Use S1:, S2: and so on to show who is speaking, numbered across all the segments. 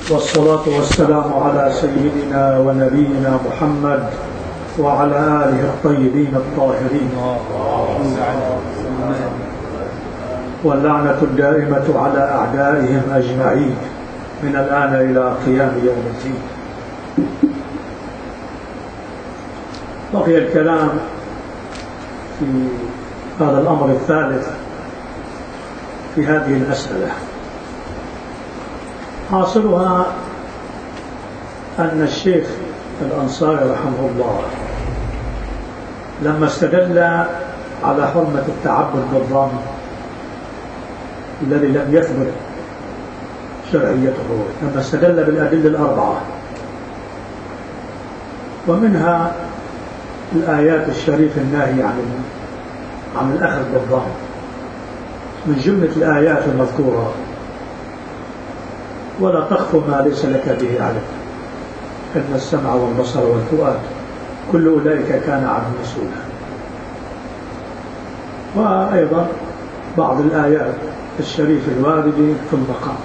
S1: والصلاة والسلام على سيدنا ونبينا محمد وعلى آله الطيبين الطاهرين، واللعنة الدائمة على أعدائهم أجمعين من الآن إلى قيام يوم الدين. بقي الكلام في هذا الأمر الثالث في هذه المسألة. حاصلها أن الشيخ الأنصاري رحمه الله لما استدل على حرمة التعبد بالظن الذي لم يثبت شرعيته، لما استدل بالأدلة الأربعة ومنها الآيات الشريفة الناهية عن الأخذ بالظن، من جملة الآيات المذكورة: ولا تخف ما ليس لك به علم إن السمع والبصر والفؤاد كل أولئك كان عنه مسؤولا. وأيضا بعض الآيات الشريفة الواردة في المقام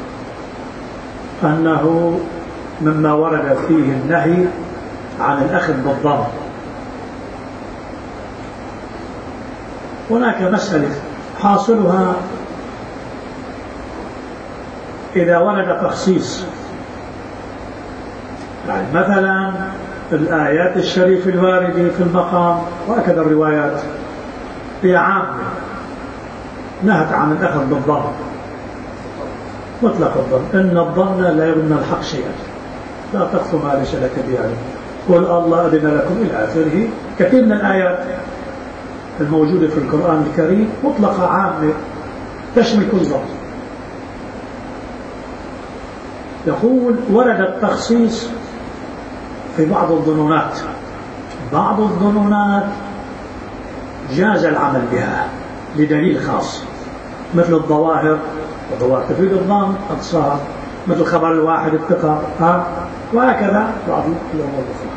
S1: أنه مما ورد فيه النهي عن الأخذ بالظن. هناك مسألة حاصلها إذا ورد تخصيص، يعني مثلا الآيات الشريفة الواردة في المقام وهكذا الروايات هي عامة نهت عن الأخذ بالظن مطلق الظن، إن الظن لا يظن الحق شيئا، لا تخف ما ليس لك به علم، قل الله أذن لكم إلى آخره. كثير من الآيات الموجودة في القرآن الكريم مطلقة عامة تشمل كل ظن. يقول ورد التخصيص في بعض الظنونات، بعض الظنونات جاز العمل بها لدليل خاص، مثل الظواهر، والظواهر تفيد الظن أقصاها، مثل خبر الواحد الثقة، وهكذا بعض الأمور الأخرى.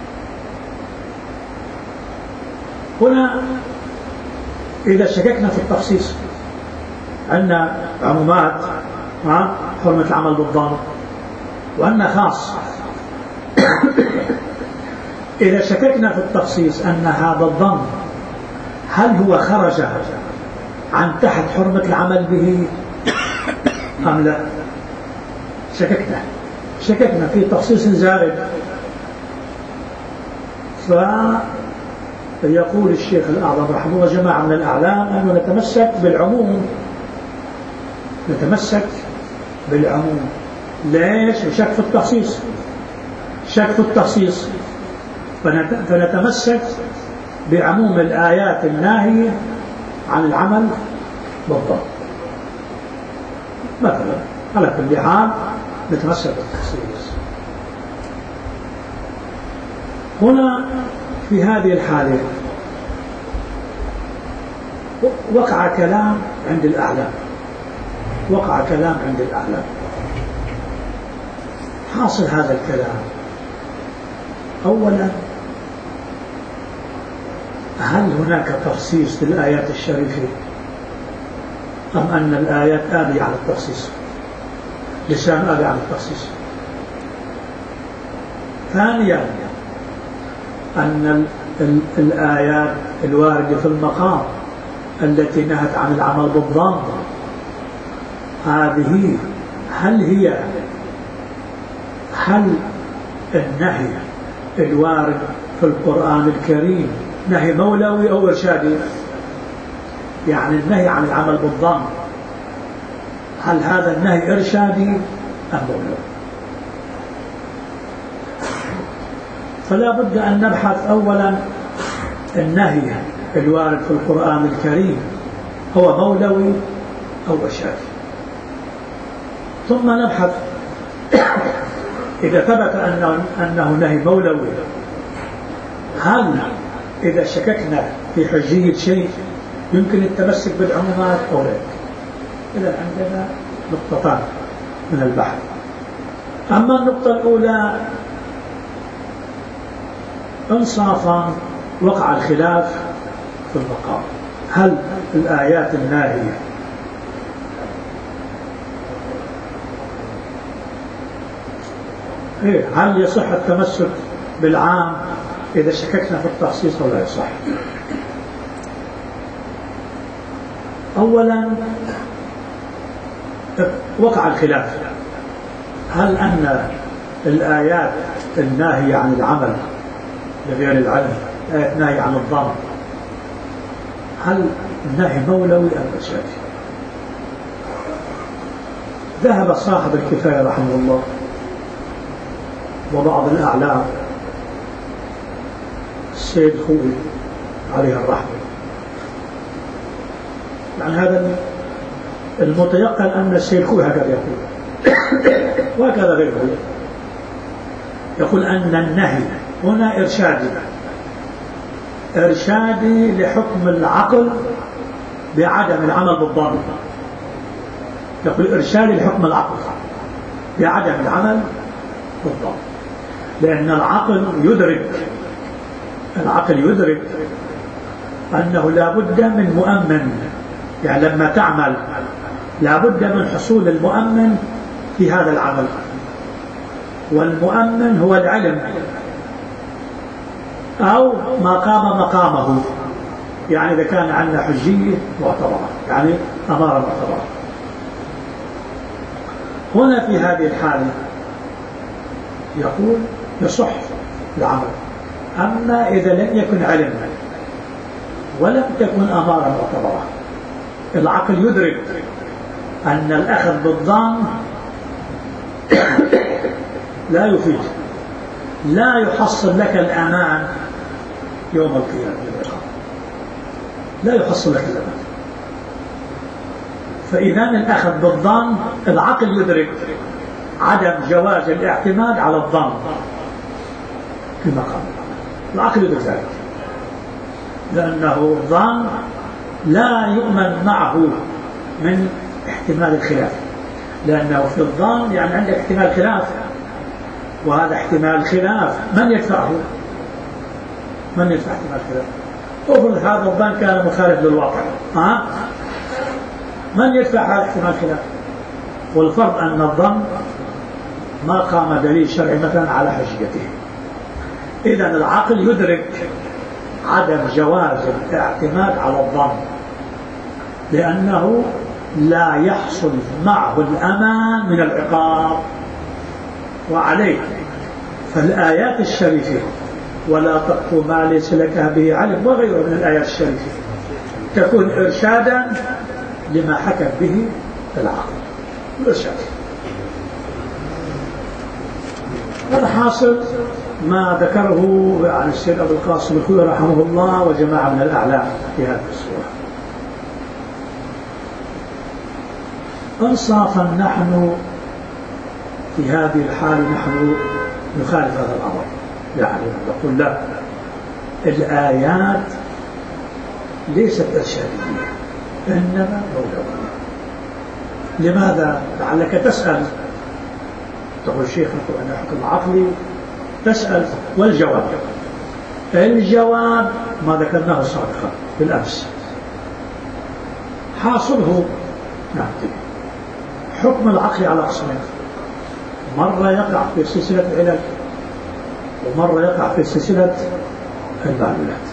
S1: هنا إذا شككنا في التخصيص عندنا عمومات حرمة العمل بالظن وأن خاص. إذا شككنا في التخصيص أن هذا الظن هل هو خرج عن تحت حرمة العمل به أم لا، شككنا في تخصيص زائد. فيقول الشيخ الأعظم رحمه الله: جماعة من الأعلام أنه نتمسك بالعموم. ليش؟ شك في التخصيص، فنتمسك بعموم الآيات الناهية عن العمل بالظن. مثلا على كل حال نتمسك بالتخصيص. هنا في هذه الحالة وقع كلام عند الأعلام. حاصل هذا الكلام: أولا، هل هناك تخصيص للآيات الشريفة أم أن الآيات آبية على التخصيص، لسان آبي على التخصيص؟ ثانيا، أن الآيات الواردة في المقام التي نهت عن العمل بالظن هذه هل النهي الوارد في القرآن الكريم نهي مولوي أو إرشادي؟ يعني النهي عن العمل بالظن هل هذا النهي إرشادي أم مولوي؟ فلا بد أن نبحث أولا النهي الوارد في القرآن الكريم هو مولوي أو إرشادي، ثم نبحث إذا ثبت أنه نهي مولوي، هل إذا شككنا في حجية شيء يمكن التمسك بالعمومات أو لا؟ إذا عندنا نقطتان من البحث. أما النقطة الأولى إنصافا وقع الخلاف في المقام: هل الآيات الناهية هل يصح التمسك بالعام إذا شككنا في التخصيص ولا يصح؟ أولا وقع الخلاف، هل أن الآيات الناهية عن العمل لغير العلم، آيات ناهية عن الظن، هل النهي مولوي أم إرشادي؟ ذهب صاحب الكفاية رحمه الله وبعض الأعلام السيد خوي عليه الرحمة، يعني هذا المتيقن أن السيد خوي هكذا يقول وهكذا غيره يقول أن النهي هنا إرشادي لحكم العقل بعدم العمل بالظن. يقول إرشادي لحكم العقل بعدم العمل بالظن، لأن العقل يدرك أنه لا بد من مؤمن، يعني لما تعمل لا بد من حصول المؤمن في هذا العمل، والمؤمن هو العلم أو ما قام مقامه، يعني إذا كان عندنا حجية معتبرة، يعني أمارة معتبرة. هنا في هذه الحالة يقول يصح العمل. أما إذا لم يكن علم ولم تكن أمارة معتبرة، العقل يدرك أن الأخذ بالظن لا يفيد، لا يحصل لك الأمان يوم القيامة، لا يحصل لك الأمان. فإذا الأخذ بالظن العقل يدرك عدم جواز الاعتماد على الظن كما قال العقل يدرك ذلك، لأنه الظن لا يؤمن معه من احتمال الخلاف، لأنه في الظن يعني عندك احتمال خلاف، وهذا احتمال خلاف من يدفعه؟ من يدفع احتمال خلاف؟ افرض هذا الظن كان مخالف للواقع، من يدفع هذا احتمال خلاف؟ والفرض أن الظن ما قام دليل شرعي مثلا على حجيته. إذن العقل يدرك عدم جواز الاعتماد على الظن، لأنه لا يحصل معه الأمان من العقاب. وعليه فالآيات الشريفة ولا تقف ما ليس لك به علم وغيره من الآيات الشريفة تكون إرشادا لما حكم به العقل، الإرشاد. الحاصل ما ذكره عن السيد أبو القاسم الخوئي رحمه الله وجماعة من الأعلام في هذه الصورة. انصافا نحن في هذه الحال نحن نخالف هذا الأمر، يعني نقول لا، الآيات ليست إرشادية إنما مولوية. لماذا؟ لعلك تسأل، تقول الشيخ نقول أنا حكم عقلي، تسأل الجواب ما ذكرناه سابقا بالأمس. حاصله نعطي حكم العقل على قسمين، مرة يقع في سلسلة العلاج ومرة يقع في سلسلة المعلولات.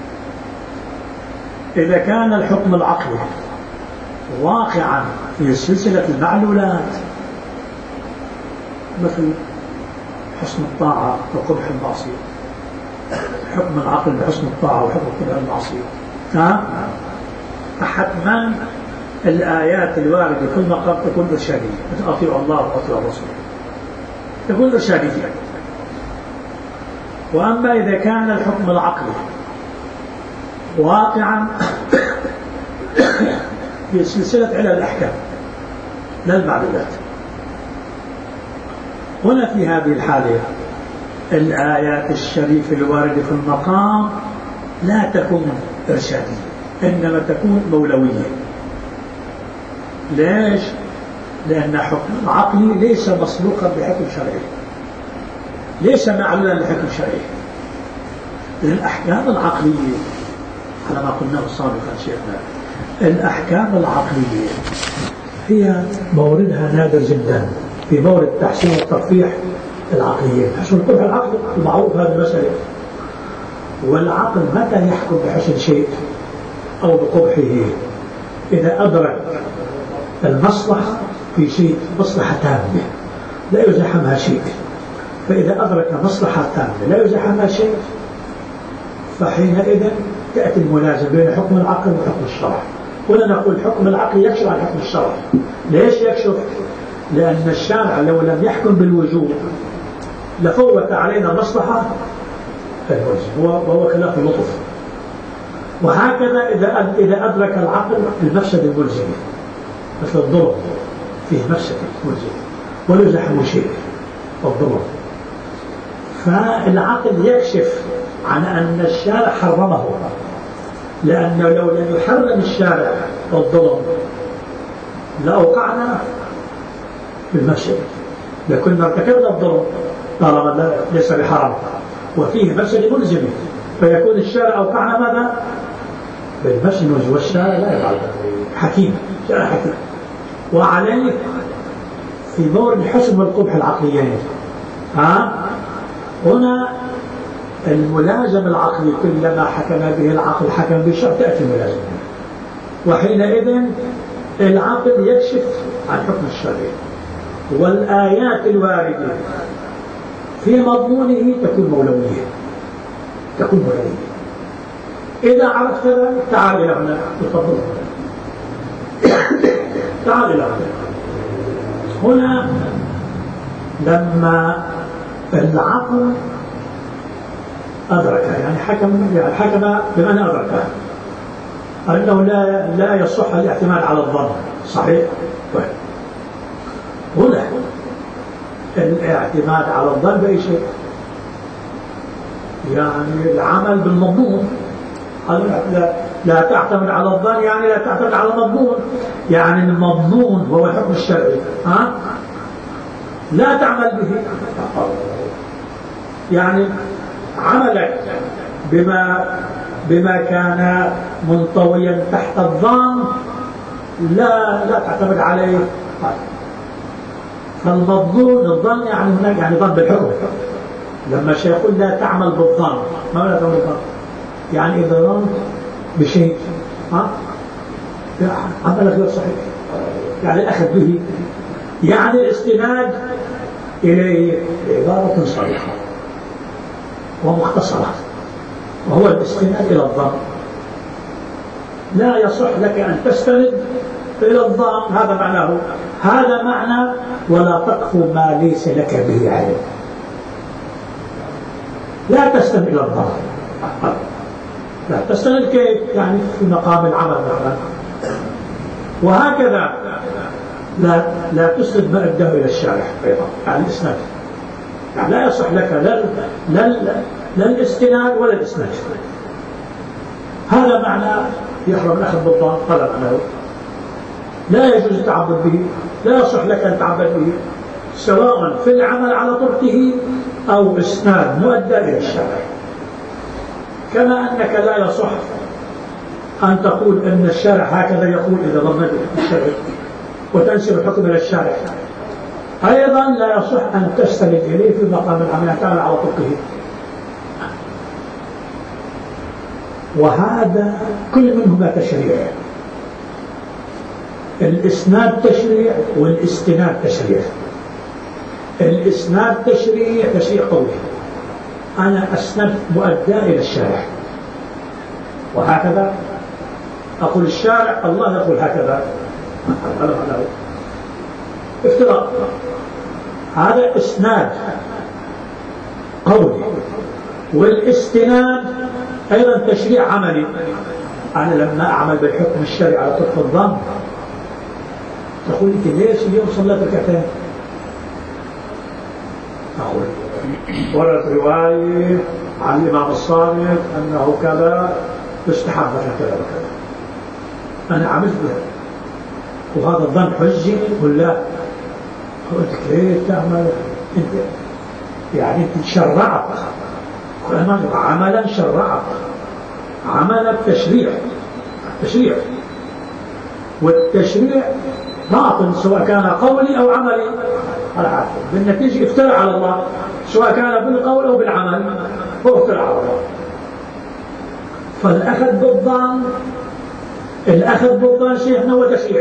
S1: إذا كان الحكم العقلي واقعا في سلسلة المعلولات مثل حسن الطاعة وقبح المعصية، حكم العقل بحسن الطاعة وحكم قبح المعصية، فحتما الآيات الواردة في كل مقام تكون إرشادية، مثل أطيعوا الله وأطيعوا الرسول، تكون إرشادية. وأما إذا كان الحكم العقلي واقعا في سلسلة علل الأحكام لا المعلولات، هنا في هذه الحالة الآيات الشريفة الواردة في المقام لا تكون إرشادية إنما تكون مولوية. ليش؟ لأن حكم العقل ليس مسبوقا بحكم شرعي، ليس معلولا لحكم شرعي. الأحكام العقلية على ما قلناه سابقا شيخنا، الأحكام العقلية هي موردها نادر جدا في مورد التحسين والتقبيح العقليين. حسن القبح العقل المعروف هذه المسألة. والعقل متى يحكم بحسن شيء أو بقبحه؟ إذا أدرك المصلحة في شيء مصلحة تامة لا يزاحمها شيء. فإذا أدرك مصلحة تامة لا يزاحمها شيء فحينئذ تأتي الملازمة بين حكم العقل وحكم الشرع. هنا نقول حكم العقل يكشف عن حكم الشرع. ليش يكشف؟ لأن الشارع لو لم يحكم بالوجوب لفوت علينا مصلحة الوجه وهو خلاف اللطف. وهكذا إذا أدرك العقل المفسد الملزمة مثل الضرر فيه مفسد ملزمة ولا يزاحم شيء الضرر، فالعقل يكشف عن أن الشارع حرمه، لأنه لو لم يحرم الشارع الظلم لأوقعنا في المفسد، لكنا ارتكبنا الظلم طالما ليس بحرام وفيه مفسد ملزمة، فيكون الشارع أوقعنا ماذا؟ بالمفسد الملزم. والشارع لا يفعل حكيم، شارع حكيم. وعليه في مورد الحسن والقبح العقليين هنا الملازم العقلي كلما حكم به العقل حكم بالشرع تأتي الملازمة، وحينئذ العقل يكشف عن حكم الشرع. والآيات الواردة في مضمونه تكون مولوية، تكون مولوية. إذا عرفت ذلك تعال إلى هنا، تفضل تعال إلى هنا. لما العقل أدركها يعني حكم بمعنى أدركها أنه لا يصح الاعتماد على الظن، صحيح؟ طيب هنا الاعتماد على الظن بأي شيء؟ يعني العمل بالمضمون. لا تعتمد على الظن يعني لا تعتمد على المضمون، يعني المضمون هو الحكم الشرعي لا تعمل به، يعني عملك بما كان منطويا تحت الظن لا تعتمد عليه. فالمضمون الظن يعني هناك يعني ظن بالحكم. لما الشيخ يقول لا تعمل بالظن، ما لا تعمل بالظن؟ يعني إذا ظنت بشيء عملك غير صحيح، يعني الأخذ به، يعني الاستناد إليه عبارة صريحة ومختصرة، وهو الاستناد إلى الظن. لا يصح لك أن تستند إلى الظن، هذا معناه، هذا معنى ولا تقف ما ليس لك به علم. لا تستند إلى الظن، لا تستند كيف؟ يعني في مقام العمل مثلا. وهكذا لا تسند ما أداه إلى الشارع أيضا، يعني الإسناد، يعني لا يصح لك لا الاستناد ولا الإسناد. هذا معنى يحرم الأخذ بالظن، هذا معناه لا يجوز التعبد به، لا يصح لك أن تعبد به سواء في العمل على طرقه أو إسناد مؤدى إلى الشارع. كما أنك لا يصح أن تقول أن الشارع هكذا يقول إذا ظننت الشارع وتنسب الحكم إلى الشارع، أيضا لا يصح أن تستند إليه في مقام العمل تعمل على طرقه. وهذا كل منهما تشريع، الإسناد تشريع والاستناد تشريع. الإسناد تشريع قولي، أنا أسند مؤدى إلى الشارع، وهكذا أقول الشارع، الله يقول هكذا، افتراء. هذا إسناد قولي. والاستناد أيضا تشريع عملي. أنا لما أعمل بالحكم الشرعي على طرف الظن تقول لي ليش اليوم صليت ركعتين؟ أقول ورد رواية عن الإمام الصادق أنه كذا يستحب كذا وكذا، أنا عملت بها، وهذا الظن حجي ولا؟ قلت كيف تعمل أنت؟ يعني أنت شرعت عملا، شرعت عملا تشريع، والتشريع باطل سواء كان قولي أو عملي. العافية. بالنتيجة افترى على الله، سواء كان بالقول أو بالعمل هو افترى على الله. فالأخذ بالظن، الأخذ بالظن شيخنا هو تشريع.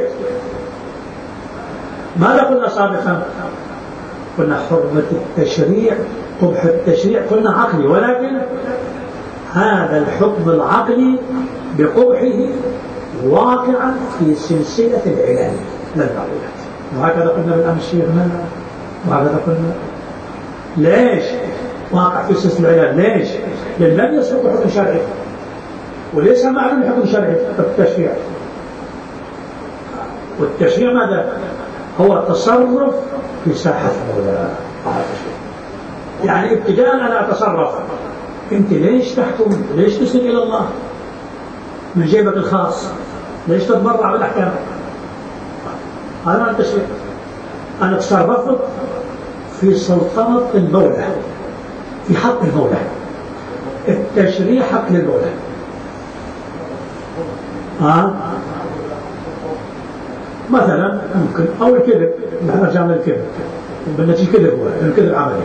S1: ماذا قلنا سابقا؟ قلنا حرمة التشريع، قبح التشريع قلنا عقلي، ولكن هذا الحكم العقلي بقبحه واقعا في سلسلة العلل للضرورات. وهكذا قلنا بالأمس شيخنا، وهكذا قلنا. ليش واقع في سلسلة العلل؟ ليش؟ لأن لم يسبق حكم شرعي، وليس معلوم حكم شرعي التشريع. والتشريع ماذا؟ هو تصرف في ساحة المولى. يعني ابتداء أنا أتصرف، أنت ليش تحكم؟ ليش تسأل إلى الله من جيبك الخاص؟ ليش تتبرع بالأحكام؟ هذا التشريع. أنا تصرفت في سلطنة المولى، في حق المولى. التشريع حق للمولى. مثلا ممكن أو الكذب، نحن نرجع للكذب، بالنتيجة كذب هو الكذب عملي،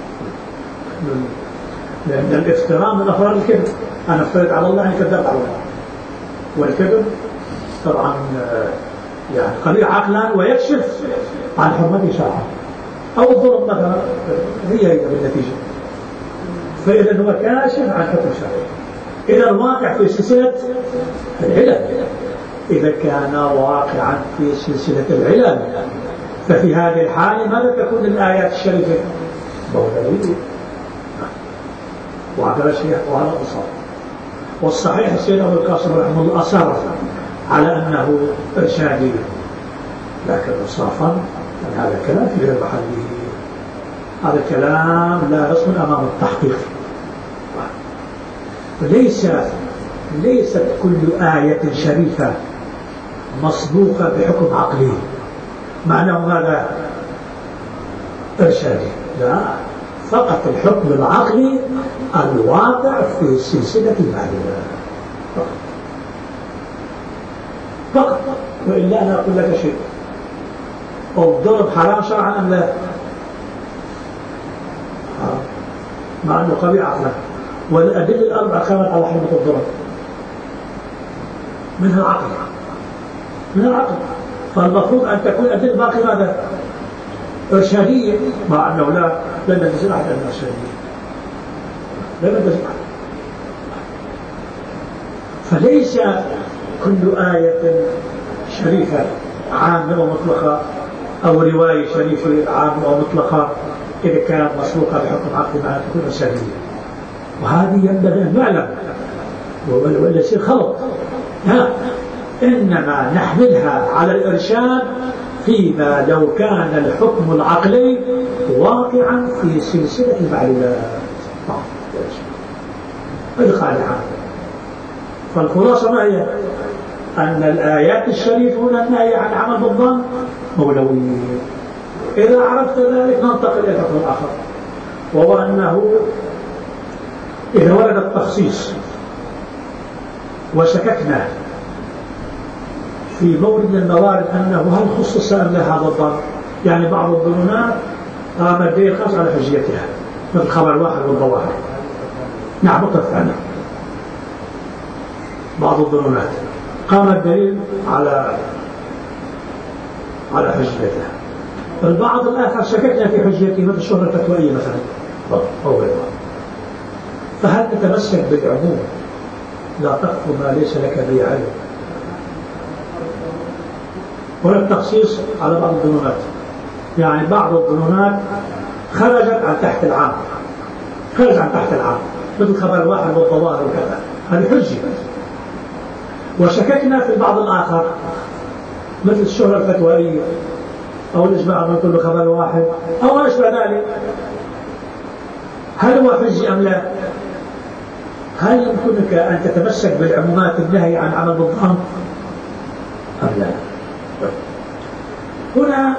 S1: لأن الافتراء من أفراد الكذب. أنا افتريت على الله، أنا كذبت على الله. والكذب طبعا يعني قليل عقلا ويكشف عن حرمته شرعا. أو الظلم مثلا هي بالنتيجة. فإذا هو كاشف عن حكم شرعي. إذا الواقع في سلسلة العلل، إذا كان واقعا في سلسلة العلل، ففي هذه الحالة ماذا تكون الآيات الشريفة؟ مولوية. وهذا الشيء وهذا أصاب. والصحيح السيد أبو القاسم رحمه الله أصر على أنه إرشادي، لكن إنصافا هذا الكلام في غير محله. هذا الكلام لا يصل أمام التحقيق. ليست كل آية شريفة مصبوغة بحكم عقلي معناه هذا إرشادي، لا، فقط الحكم العقلي الواقع في سلسلة المعلومات فقط. وإلا أنا أقول لك شيء، الضرب حرام شرعا أم لا؟ مع أنه قبيح عقلا، والأدلة الأربعة قامت على حرمة الضرب، منها العقل، من العقل. فالمفروض أن تكون الأدلة باقي ماذا؟ إرشادية، مع أنه لن ننتزل أحد من الإرشادية، لن ننتزل أحد. فليس كل آية شريفة عامة ومطلقة، أو رواية شريفة عامة ومطلقة إذا كانت مسبوقة بحكم عقلي معناها تكون إرشادية. وهذه ينبغي أن نعلم، ولا يصير خلط. إنما نحملها على الإرشاد فيما لو كان الحكم العقلي واقعا في سلسلة المعلومات. هذه قاعدة عامة. فالخلاصة ما هي؟ أن الآيات الشريفة هنا النهي عن العمل بالظن مولوية. إذا عرفت ذلك ننتقل إلى الحكم الآخر، وهو أنه إذا ورد التخصيص وشككنا في مورد من الموارد أنه هل خصص أم لا هذا الظن، يعني بعض الظنونات قام الدليل خاص على حجيتها مثل خبر واحد والظواهر. نعم متفقنا. بعض الظنونات قام الدليل على حجيتها. البعض الآخر شككنا في حجيته مثل الشهرة الفتوائية مثلا أو غيرها. فهل تتمسك بالعموم لا تخف ما ليس لك به علم؟ ولا التخصيص على بعض الظنونات، يعني بعض الظنونات خرجت عن تحت العام، مثل خبر واحد والظواهر وكذا، هذه حجة. وشككنا في البعض الآخر مثل الشهرة الفتوائية أو الإجماع من كل خبر واحد أو ما أشبه ذلك، هل هو حجة أم لا؟ هل يمكنك أن تتمسك بالعمومات النهي عن عمل بالظن أم لا؟ هنا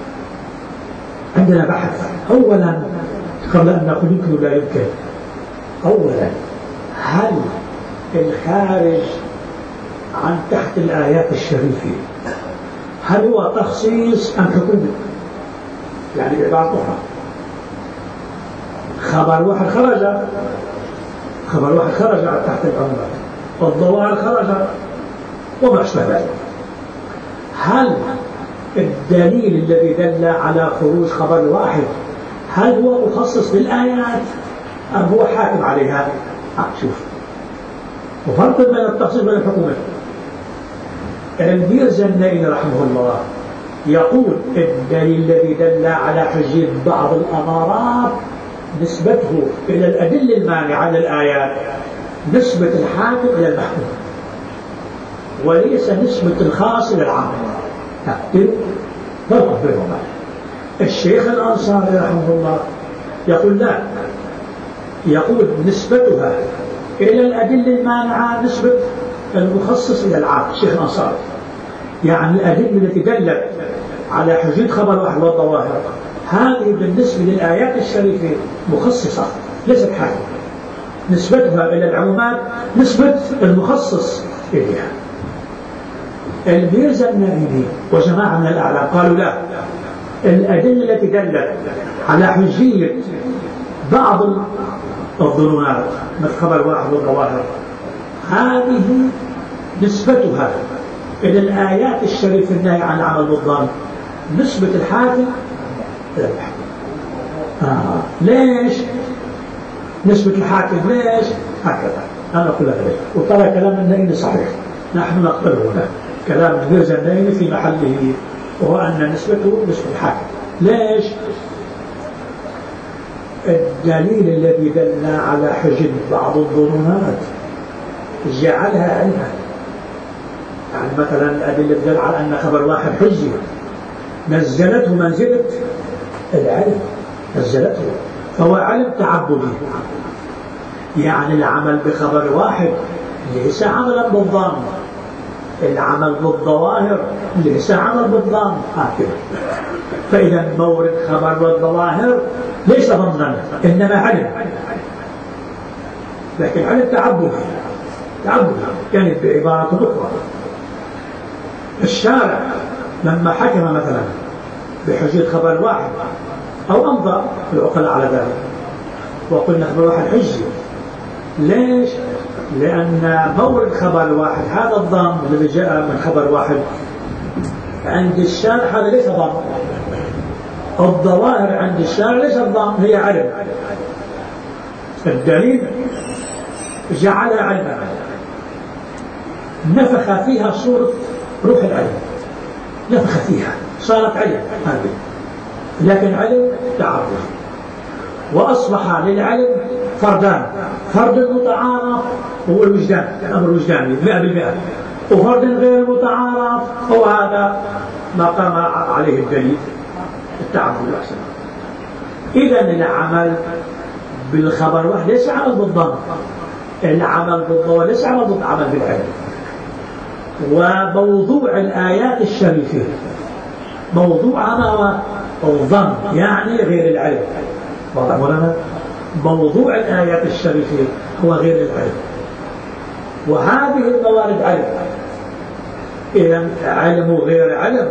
S1: عندنا بحث. أولا قبل أن نقول يمكن ولا يمكن، أولا هل الخارج عن تحت الآيات الشريفة هل هو تخصيص أم حكومة؟ يعني بعبارة أخرى خبر واحد خرج تحت العمومات، والظواهر خرج وما أشبه ذلك. هل الدليل الذي دل على خروج خبر واحد هل هو مخصص بالآيات أم هو حاكم عليها؟ شوف، وفرق بين التخصيص بين الحكومات. الميرزا النائي رحمه الله يقول الدليل الذي دل على حجية بعض الأمارات نسبته إلى الأدلة المانعة للآيات نسبة الحاكم إلى المحكوم، وليس نسبة الخاص إلى العام. فرق بينهما. الشيخ الأنصاري رحمه الله يقول لا، يقول نسبتها إلى الأدلة المانعة نسبة المخصص إلى العام. الشيخ الأنصاري يعني الأدلة التي دلت على حجية خبر واحد والظواهر هذه بالنسبة للآيات الشريفة مخصصة ليست حاكمة، نسبتها إلى العمومات نسبة المخصص إليها. الميرزا النائي وجماعة من الأعلام قالوا لا، الأدلة التي دلت على حجية بعض الظنونات مثل خبر واحد والظواهر هذه نسبتها إلى الآيات الشريفة النهي عن العمل بالظن نسبة الحاكم إلى الحاكم. ليش نسبة الحاكم؟ ليش هكذا؟ أنا أقول لك وترى كلام النائي صحيح، نحن نقبله هنا كلام الميرزا النائي في محله، وهو أن نسبته نسبة الحاكم. ليش؟ الدليل الذي دل على حجم بعض الظنونات جعلها علما. يعني مثلا الأدلة تدل على أن خبر واحد حجي نزلته منزلة العلم، نزلته فهو علم تعبدي. يعني العمل بخبر واحد ليس عملا بالظن، العمل بالظواهر ليس عمل بالظن هكذا. فإذا مورد خبر والظواهر ليس ظنا إنما علم، لكن علم تعبدي كانت بعبارة أخرى. الشارع لما حكم مثلا بحجية خبر واحد أو أمضى العقلاء على ذلك وقلنا خبر واحد حجي، ليش؟ لأن مورد خبر واحد هذا الظن الذي جاء من خبر واحد عند الشارع هذا ليس ظن، الظواهر عند الشارع ليس ظن، هي علم. الدليل جعلها علما، نفخ فيها صورة روح العلم، نفخ فيها صارت علم هذه، لكن علم تعرف، وأصبح للعلم فردان، فرد متعارف هو الوجدان، الأمر الوجداني 100%، وفرد غير متعارف هو هذا ما قام عليه الدليل التعبد الأحسن. إذا العمل بالخبر واحد ليس عمل بالظن، العمل بالظواهر ليس عمل بالعلم. وموضوع الآيات الشريفة موضوعنا هو الظن يعني غير العلم. موضوع الآيات الشريفة هو غير العلم، وهذه الموارد علم. إذا علم وغير علم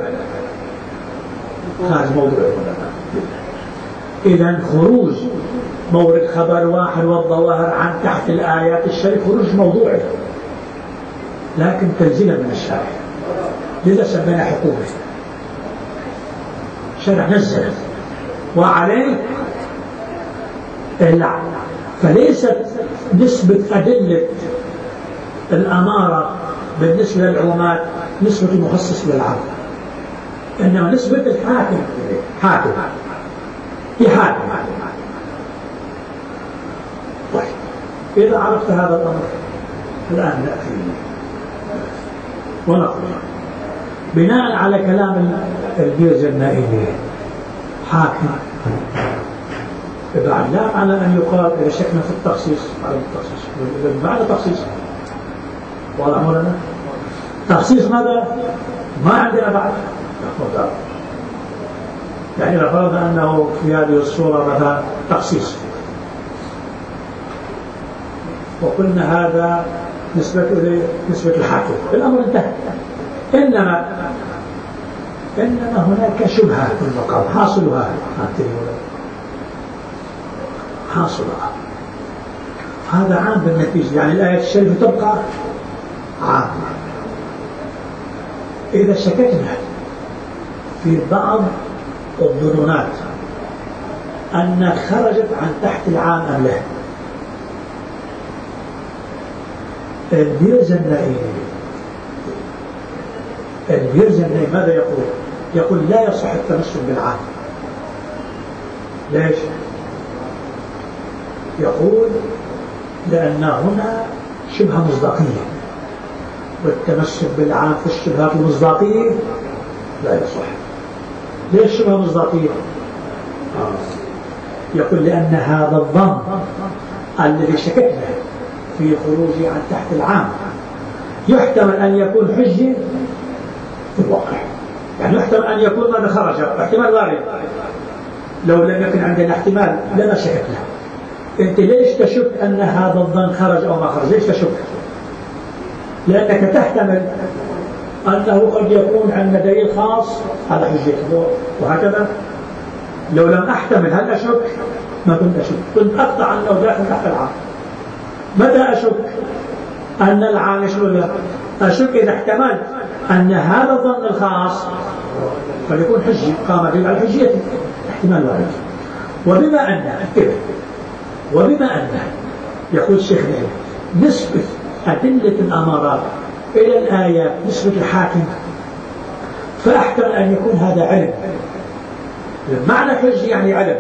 S1: هذا موضوع العلماء. إذا خروج مورد خبر واحد والظواهر عن تحت الآيات الشريفة خروج موضوعي، لكن تنزيلا من الشارع، لذا سمينا حكومة. الشارع نزل وعليه اللعن. فليست نسبة أدلة الأمارة بالنسبة للعمومات نسبة مخصص للعام، إنما نسبة الحاكم حاكم يحاكم. طيب إذا عرفت هذا الأمر الآن نأتي ونقول بناء على كلام الميرزا النائي حاكم بعد لا على أن يقال إذا شكنا في التخصيص على التخصيص بعد التخصيص ولا أمرنا تخصيص ماذا؟ ما عندنا بعد. يعني لفرض أنه في هذه الصورة مثلا تخصيص وقلنا هذا نسبة الحاكم، الأمر انتهى. إنما إنما هناك شبهة في المقام حاصلها حاصلها هذا عام بالنتيجة، يعني الآية الشريفة تبقى عامة. إذا شككنا في بعض الظنونات أن خرجت عن تحت العام أم لا، البيرزنائي ماذا يقول؟ يقول لا يصح التمسك بالعام. ليش؟ يقول لأن هنا شبهة مصداقية، والتمسك بالعام في الشبهات المصداقية لا يصح. ليش شبهة مصداقية؟ يقول لأن هذا الظن الذي شككنا في خروجه عن تحت العام يحتمل أن يكون حجة في الواقع، يعني يحتمل أن يكون ماذا خرج، احتمال وارد. لو لم يكن عندنا احتمال لما شككنا. أنت ليش تشك أن هذا الظن خرج أو ما خرج؟ ليش تشك؟ لأنك تحتمل أنه قد يكون عندنا دليل خاص على حجته وهكذا. لو لم أحتمل هل أشك؟ ما كنت أشك، كنت أقطع أنه داخل تحت العام. متى أشك أن العام يشمل؟ أشك إذا احتملت أن هذا الظن الخاص قد يكون حجي قام به على حجيته، احتمال وارد. وبما أن يقول الشيخ نسبة أدلة الأمارات إلى الآيات نسبة الحاكم، فأحتمل أن يكون هذا علم. معنى حجي يعني علم.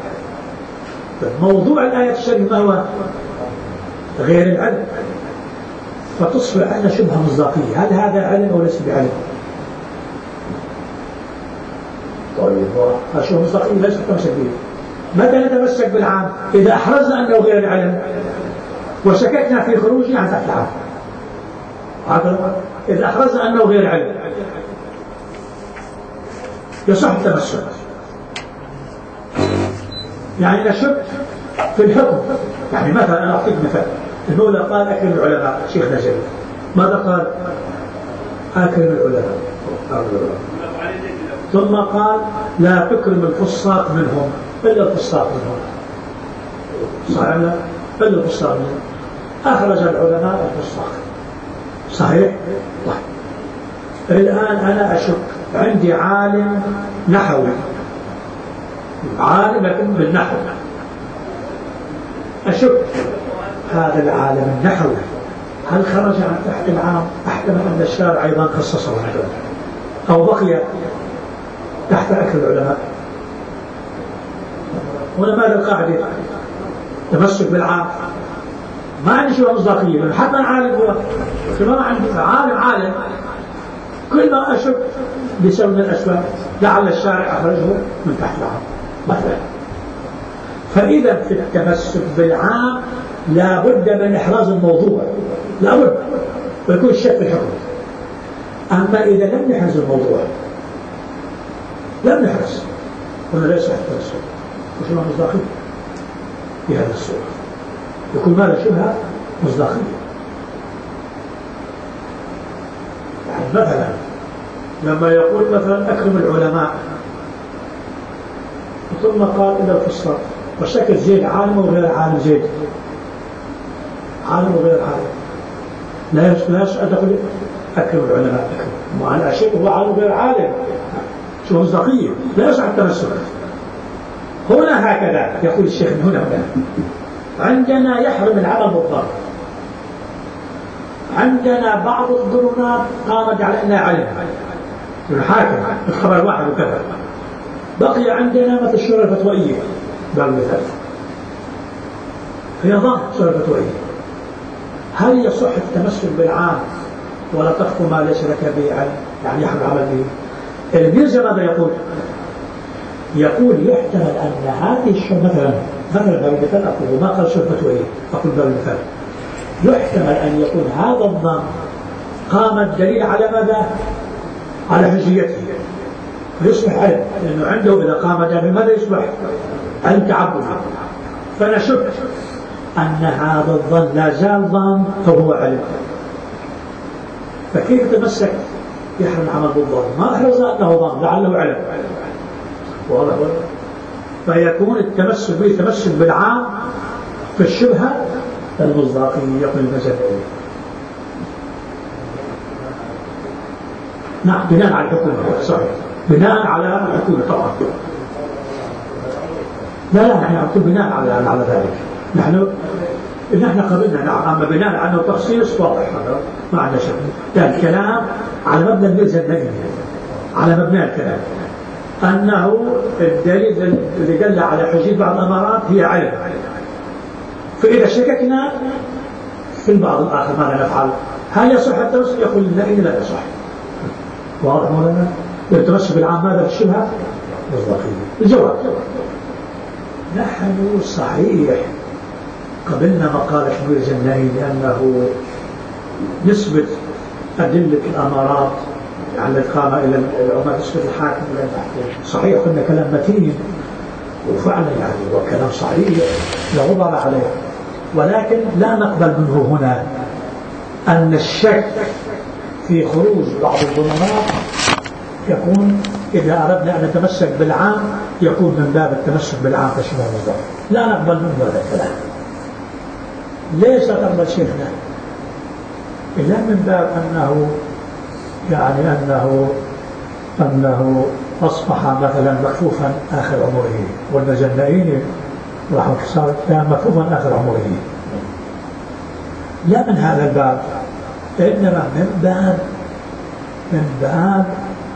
S1: موضوع الآية الشريفة ما هو؟ غير العلم، فتصبح عندنا شبهة مصداقية. هل هذا علم أو ليس بعلم؟ طيب شبهة مصداقية ليس تمسك به. متى نتمسك بالعام؟ إذا أحرزنا أنه غير العلم وشككنا في خروجه عن تحت العام. هكذا إذا أحرزنا أنه غير علم يصح التمسك. يعني نشك في الحكم. يعني مثلا أنا أعطيك مثال، المولى قال أكرم العلماء، شيخنا جليل ماذا قال؟ أكرم العلماء، ثم قال لا تكرم الفساق منهم إلا الفساق منهم. صحيح إلا الفساق منهم. أخرج العلماء الفساق. صحيح؟ طيب الآن أنا أشك، عندي عالم نحوي، عالم لكن بالنحو، أشك هذا العالم النحوي هل خرج عن تحت العام؟ أحتمل أن الشارع أيضا خصصه هكذا، أو بقي تحت أكل العلماء. هنا ماذا القاعدة؟ تمسك بالعام. ما عندي شبهة مصداقية، لأن حتى العالم هو ما عندي عالم كل ما أشك بسبب من الأسباب لعل الشارع أخرجه من تحت العام مثلا. فإذا في التمسك بالعام لا بد من إحراز الموضوع، لا بد ويكون الشك في الحكم. أما إذا لم نحرز الموضوع لم نحرز هنا ليس التمسك وشبهة مصداقية في هذه الصورة، يكون ماذا شبهة مصداقية. يعني مثلا لما يقول مثلا أكرم العلماء ثم قال إلى الفساق، وشكل زيد عالم وغير عالم، زيد عالم وغير عالم، لا يسأل تقول أكرم العلماء، أكرم وأنا أشك هو عالم وغير عالم، شو مصداقية، لا يسأل التمسك. هنا هكذا يقول الشيخ هنا عندنا يحرم العمل بالضرب، عندنا بعض الظنونات قامت على أنها علم الحاكم الخبر واحد وكذا، بقي عندنا مثل الشورى الفتوائية بالمثال، هي ظن الشورى الفتوائية. هل يصح التمسك بالعام ولا تخف ما ليس لك به علم؟ يعني يحرم العمل به. الميرزا ماذا يقول؟ يقول يحتمل أن هذه الشورى مثلا بالمثال أقول ما قال الشورى الفتوائية، أقول بالمثال يحتمل أن يكون هذا الظن قام الدليل على ماذا؟ على حجيته، فيصبح علم، لأنه عنده إذا قام دليل ماذا يصبح؟ علم تعبد. فنشك أن هذا الظن لا زال ظن فهو علم. فكيف تمسك يحرم العمل بالظن، ما أحرزنا أنه ظن لعله علم، واضح؟ فيكون التمسك به تمسك بالعام في الشبهة المصداقية يقول المذهب. نعم بناء على الحكومة، صحيح بناء على الحكومة طبعا. لا نحن نقول بناء على ذلك. نحن قبلنا نعم، أما بناء على أنه تخصيص واضح هذا ما عندنا شك. يعني الكلام على مبنى الميزة النجمي، على مبنى الكلام أنه الدليل اللي دل على حجية بعض الأمارات هي علم. فإذا شككنا في البعض الآخر ماذا نفعل؟ هل يصح التمسك؟ يقول لا يصح. واضح مولانا؟ التمسك بالعام ماذا في الشبهة؟ الجواب نحن صحيح قبلنا مقالة شمير جنائي لأنه نسبة أدلة الأمارات على الإقامة إلى العمر نسبة الحاكم إلى المحكوم صحيح، قلنا كلام متين وفعلا يعني وكلام صحيح لا غبار عليه، ولكن لا نقبل منه هنا أن الشك في خروج بعض الظلمات يكون إذا أردنا أن نتمسك بالعام يكون من باب التمسك بالعام كشبه المصدر، لا نقبل منه هذا الكلام. ليس تقبل شيخنا إلا من باب أنه يعني أنه أصبح مثلا مكفوفا آخر عمره، والمجنئين راح صار كان مكفوفا آخر عمره، لا من هذا الباب، إنما من باب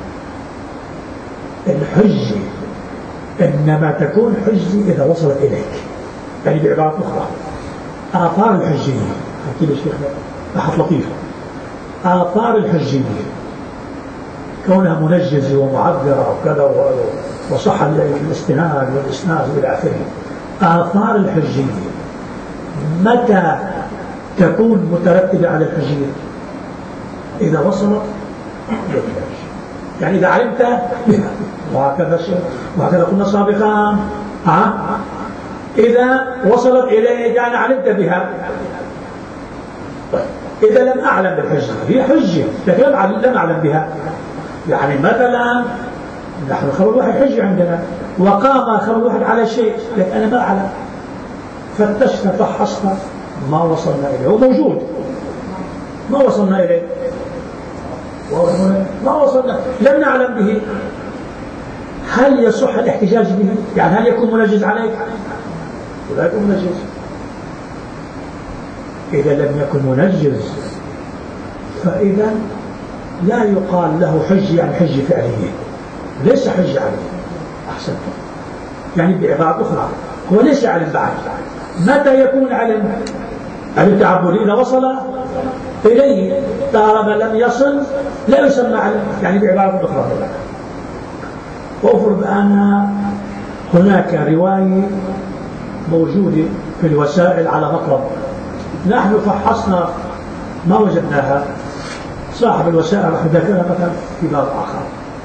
S1: الحجة، إنما تكون حجة إذا وصلت إليك. يعني بعبارة أخرى آثار الحجية، حكي الشيخ بحث لطيف، آثار الحجية كونها منجزة ومعبرة وكذا وصح الاستناد والإسناد إلى آخره. آثار الحجية متى تكون مترتبة على الحجية؟ إذا وصلت يعني إذا علمت بها، وهكذا قلنا سابقا إذا وصلت إليه يعني علمت بها. طيب إذا لم أعلم بالحجة هي حجة لكن لم أعلم بها، يعني مثلا نحن خبر واحد حجة عندنا وقام خبر واحد على شيء لكن أنا ما أعلم، فتشنا فحصنا ما وصلنا إليه، هو موجود ما وصلنا إليه، ما وصلنا لم نعلم به. هل يصح الاحتجاج به؟ يعني هل يكون منجز عليك؟ لا يكون منجز. إذا لم يكن منجز فإذا لا يقال له حج، يعني حج فعلية، ليس حج عليه. أحسن، يعني بعبارة أخرى هو ليس علم بعد. متى يكون علم تعبدي؟ إذا وصل إليه، طالما لم يصل لا يسمى علم، يعني بعبارة أخرى. وأفرض أن هناك رواية موجودة في الوسائل على مطلب، نحن فحصنا ما وجدناها، صاحب الوسائل راح ذكرها مثلا في باب آخر،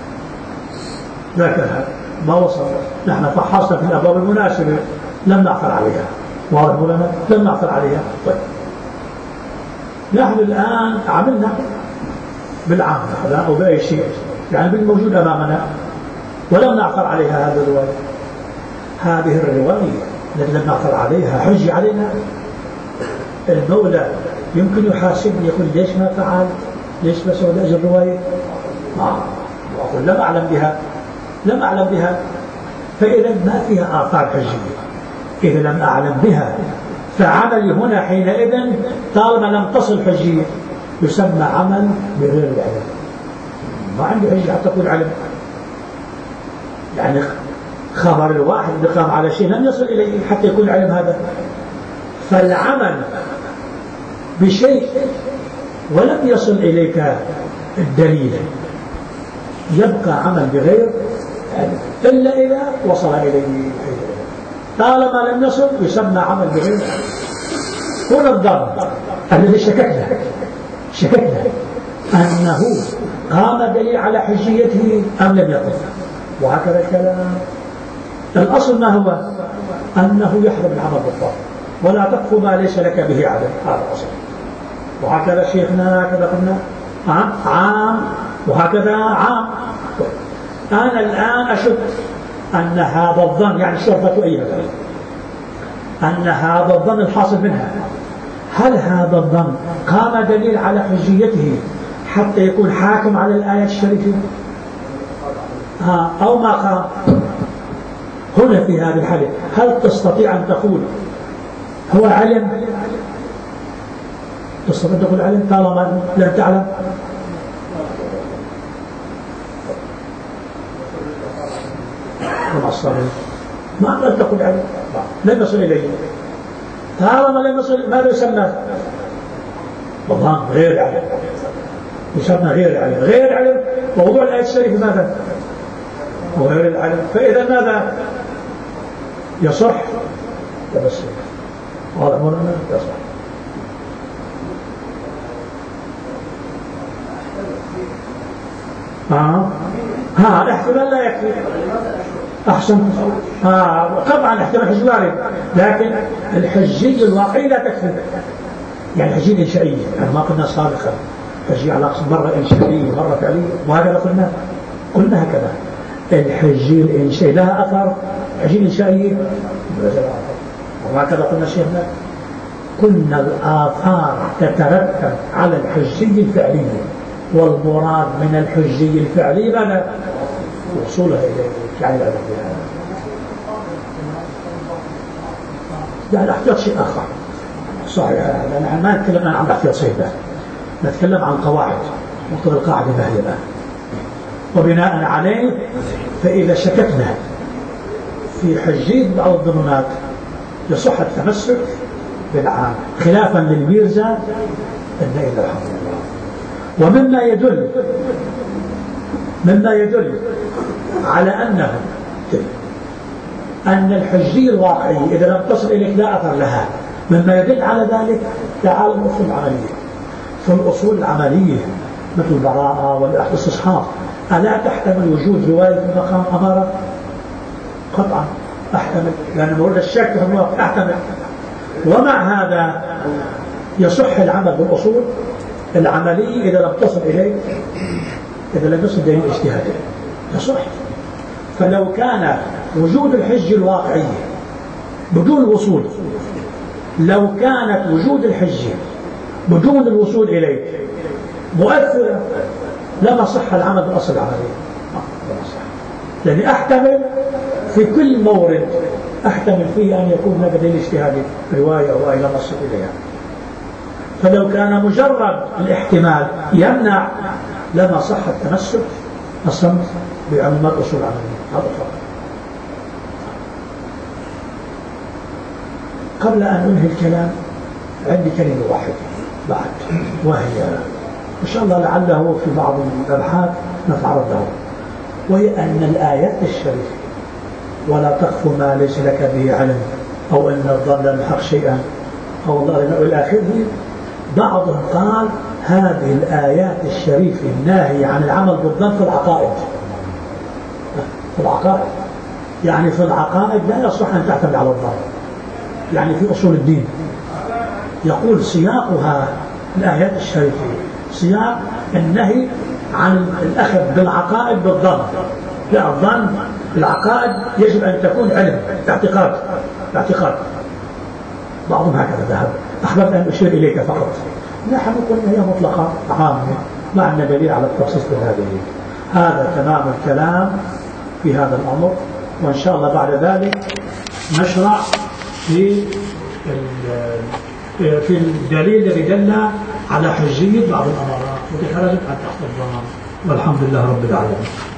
S1: ذكرها ما وصل، نحن فحصنا في الأبواب المناسبة لم نعثر عليها، واضح لنا لم نعثر عليها. طيب نحن الآن عملنا بالعام أو بأي شيء يعني بالموجود أمامنا ولم نعثر عليها هذه الرواية. هذه الرواية التي لم نعثر عليها حج علينا. المولى يمكن يحاسبني يقول ليش ما فعل، ليش ما سوى لأجل الرواية؟ وأقول لم أعلم بها، فإذا ما فيها آثار حجية. إذا لم أعلم بها فعملي هنا حينئذ طالما لم تصل حجية يسمى عمل بغير العلم، ما عندي حجة حتى أقول علم. يعني خبر الواحد اللي قام على شيء لم يصل إليه حتى يكون العلم هذا. فالعمل بشيء ولم يصل إليك الدليل يبقى عمل بغير علم إلا إذا وصل إليه. طالما لم يصل يسمى عمل بغير علم. هنا الضرب الذي شككنا أنه قام دليل على حجيته أم لم يقم، وهكذا الكلام. الأصل ما هو؟ أنه يحرم العمل بالطبع ولا تقف ما ليس لك به علم، هذا الأصل. وهكذا شيخنا هكذا قلنا عام وهكذا عام. أنا الآن أشك أن هذا الظن، يعني شرطة أي مثلا، أن هذا الظن الحاصل منها، هل هذا الظن قام دليل على حجيته حتى يكون حاكم على الآية الشريفة أو ما قام؟ هنا في هذه الحالة هل تستطيع أن تقول هو علم؟ تستطيع أن تقول علم طالما لم تعلم؟ ما أقدر تقول علم، لم يصل إليه. طالما لم يصل ماذا يسمى؟ والله غير علم، يسمى غير علم. غير علم موضوع الآية الشريفة ماذا؟ وغير العلم. فإذا ماذا يصح؟ تبسم. واضح مولانا؟ يصح. الاحتمال لا يكفي. أحسن. طبعا احتمال حج وارد، لكن الحجية الواقعية لا تكفي. يعني الحجية الإنشائية، يعني ما قلنا سابقا حجية على مرة إنشائية مرة فعلية، وهكذا قلنا هكذا. الحجية الإنشائية لها أثر، الحجية الإنشائية وهكذا قلنا شيخنا. كنا الآثار تترتب على الحجية الفعلية، والمراد من الحجية الفعلية ماذا؟ وصولها إليه، يعني لا بها. يعني الاحتياط شيء آخر صحيح. نحن ما نتكلم عن الاحتياط صحيح، نتكلم عن قواعد، مقتضى القاعدة ما هي الآن. وبناء عليه فإذا شككنا في حجية بعض الضمانات يصح التمسك بالعام، خلافا للميرزا أن إلى الحمد لله. ومما يدل على أن الحجية الواقعية إذا لم تصل إليك لا أثر لها، مما يدل على ذلك تعالى الأصول العملية. فالأصول العملية مثل البراءة والاستصحاب ألا تحتمل وجود رواية في مقام أمارة؟ قطعا أحتمل، لأن مورد الشك في المواقع أحتمل. ومع هذا يصح العمل بالأصول العملية إذا لم تصل إليه، إذا لم يصل إليه الاجتهاد يصح. فلو كان وجود الحجة الواقعية بدون الوصول، لو كانت وجود الحجة بدون الوصول إليه مؤثرة لما صح العمل بالأصل العملي. لأني أحتمل في كل مورد أحتمل فيه أن يكون هذا دليل اجتهادي رواية أو إلى نص إليها. فلو كان مجرد الاحتمال يمنع لما صح التمسك الصمت بعلماء الأصول العملية. هذا فرق. قبل أن أنهي الكلام عندي كلمة واحدة بعد، وهي إن شاء الله لعله في بعض الأبحاث نتعرض له، وهي أن الآيات الشريفة ولا تقف ما ليس لك به علم، أو أن الظن لم يحق شيئا، أو الله إلى آخره. بعضهم قال هذه الآيات الشريفة الناهية عن العمل بالظن في العقائد. في العقائد يعني في العقائد لا يصح أن تعتمد على الظن. يعني في أصول الدين يقول سياقها الآيات الشريفة سياق النهي عن الأخذ بالعقائد بالظن. لا، الظن العقائد يجب أن تكون علم اعتقاد. بعضهم هكذا ذهب. أحببت أن أشير إليك فقط. نحن قلنا هي مطلقة عامة ما عندنا دليل على التخصيص بهذه. هذا تمام الكلام في هذا الأمر، وإن شاء الله بعد ذلك نشرع في الدليل الذي دل على حجية بعض الأمارات وفي حالة عن تحت الظلام. والحمد لله رب العالمين.